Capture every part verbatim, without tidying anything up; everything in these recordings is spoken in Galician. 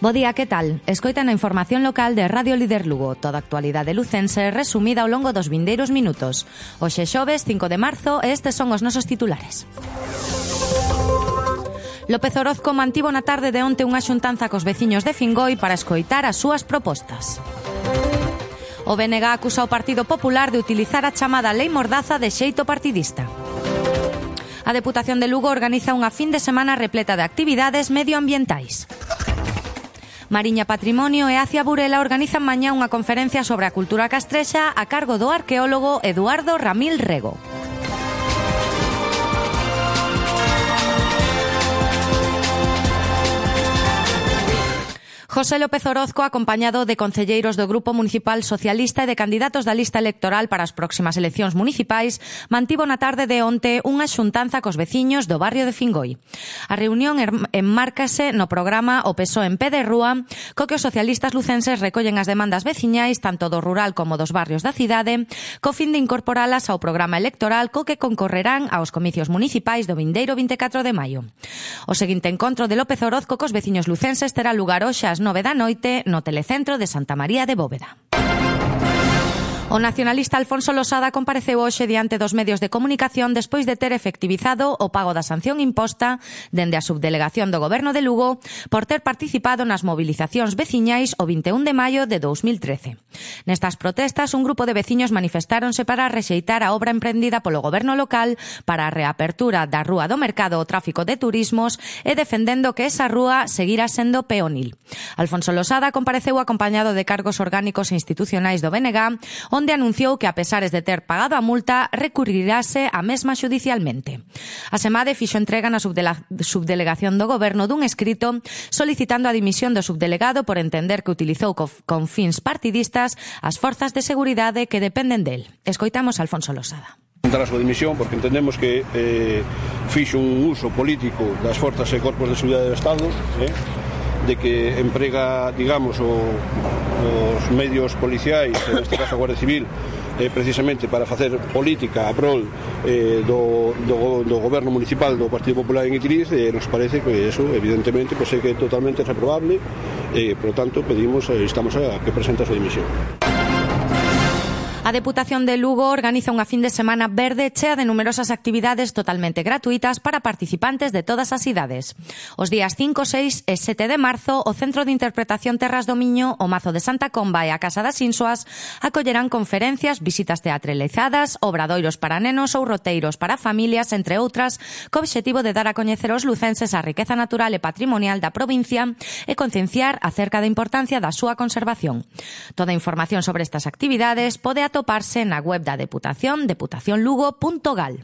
Bo día, que tal? Escoitan a información local de Radio Líder Lugo. Toda a actualidade lucense resumida ao longo dos vindeiros minutos. Hoxe xoves, cinco de marzo, e estes son os nosos titulares. López Orozco mantivo na tarde de onte unha xuntanza cos veciños de Fingoi para escoitar as súas propostas. O B N G acusa o Partido Popular de utilizar a chamada Lei Mordaza de xeito partidista. A Deputación de Lugo organiza unha fin de semana repleta de actividades medioambientais. Mariña Patrimonio e Acia Burela organizan mañá unha conferencia sobre a cultura castrexa a cargo do arqueólogo Eduardo Ramil Rego. José López Orozco, acompañado de concelleiros do Grupo Municipal Socialista e de candidatos da lista electoral para as próximas eleccións municipais, mantivo na tarde de onte unha xuntanza cos veciños do barrio de Fingoi. A reunión enmárcase no programa O P S O E en Pé de Rúa, co que os socialistas lucenses recollen as demandas veciñais tanto do rural como dos barrios da cidade, co fin de incorporalas ao programa electoral co que concorrerán aos comicios municipais do vindeiro vinte e catro de maio. O seguinte encontro de López Orozco cos veciños lucenses terá lugar hoxe ás nove da noite no Telecentro de Santa María de Bóveda. O nacionalista Alfonso Losada compareceu hoxe diante dos medios de comunicación despois de ter efectivizado o pago da sanción imposta dende a subdelegación do Goberno de Lugo por ter participado nas movilizacións veciñais o vinte e un de maio de dous mil trece. Nestas protestas, un grupo de veciños manifestáronse para rexeitar a obra emprendida polo Goberno local para a reapertura da Rúa do Mercado ao tráfico de turismos e defendendo que esa rúa seguirá sendo peonil. Alfonso Losada compareceu acompañado de cargos orgánicos e institucionais do B N G, onde anunciou que, a pesares de ter pagado a multa, recurrirase a mesma xudicialmente. A SEMADE fixo entrega na subdelegación do Goberno dun escrito solicitando a dimisión do subdelegado por entender que utilizou con fins partidistas as forzas de seguridade que dependen del. Escoitamos a Alfonso Losada. A súa dimisión porque entendemos que eh, fixo un uso político das forzas e corpos de seguridade do Estado, eh, de que emprega, digamos, o, os medios policiais, en este caso a Guardia Civil, eh, precisamente para facer política a prol eh, do, do, do goberno municipal do Partido Popular en Itiriz, e eh, nos parece que eso, evidentemente, pues, é que é totalmente reprobable, e, eh, por lo tanto, pedimos, eh, estamos a que presente a súa dimisión. A Deputación de Lugo organiza unha fin de semana verde chea de numerosas actividades totalmente gratuitas para participantes de todas as idades. Os días cinco, seis e sete de marzo, o Centro de Interpretación Terras do Miño, o Mazo de Santa Comba e a Casa das Insoas acollerán conferencias, visitas teatralizadas, obradoiros para nenos ou roteiros para familias, entre outras, co obxectivo de dar a coñecer aos lucenses a riqueza natural e patrimonial da provincia e concienciar acerca da importancia da súa conservación. Toda a información sobre estas actividades pode atoparse na web da Deputación, deputación lugo punto gal.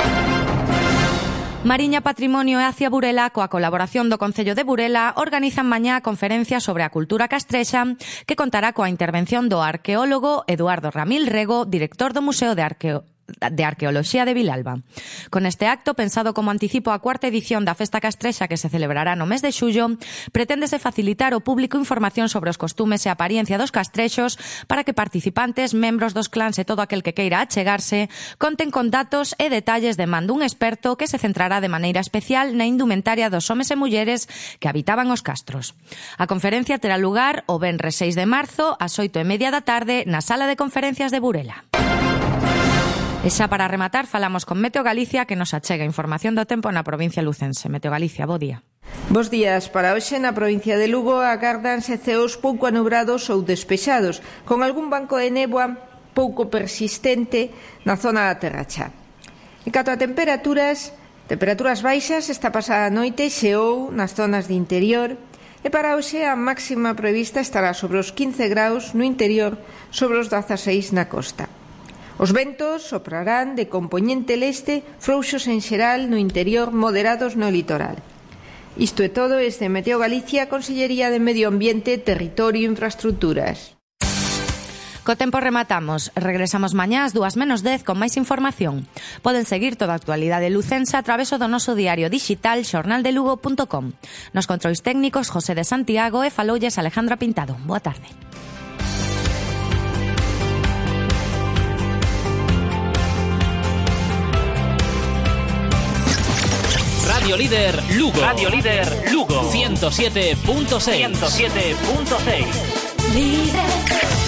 Mariña Patrimonio e Acia Burela, coa colaboración do Concello de Burela, organizan mañá a conferencia sobre a cultura castrexa que contará coa intervención do arqueólogo Eduardo Ramil Rego, director do Museo de Arqueo de Arqueoloxía de Vilalba. Con este acto, pensado como anticipo á cuarta edición da Festa Castrexa que se celebrará no mes de xullo, preténdese facilitar ao público información sobre os costumes e a apariencia dos castrexos para que participantes, membros dos clans e todo aquel que queira achegarse conten con datos e detalles de man dun experto que se centrará de maneira especial na indumentaria dos homes e mulleres que habitaban os castros. A conferencia terá lugar o venres seis de marzo ás oito e media da tarde na Sala de Conferencias de Burela. E xa para rematar, falamos con Meteo Galicia que nos achega información do tempo na provincia lucense. Meteo Galicia, bo día. Bos días. Para hoxe na provincia de Lugo agárdanse ceos pouco anubrados ou despexados, con algún banco de néboa pouco persistente na zona da Terracha. En canto a temperaturas, temperaturas baixas esta pasada noite xeou nas zonas de interior, e para hoxe a máxima prevista estará sobre os quince graus no interior, sobre os dezaseis na costa. Os ventos soprarán de compoñente leste, frouxos en xeral no interior, moderados no litoral. Isto é todo desde Meteo Galicia, Consellería de Medio Ambiente, Territorio e Infraestructuras. Co tempo rematamos. Regresamos mañá ás dúas menos dez con máis información. Poden seguir toda a actualidade lucense a través do noso diario digital xornal de lugo punto com. Nos controis técnicos José de Santiago e faloulles Alejandra Pintado. Boa tarde. Radio Líder Lugo. Radio Líder Lugo. ciento ciento siete punto seis. ciento siete punto seis.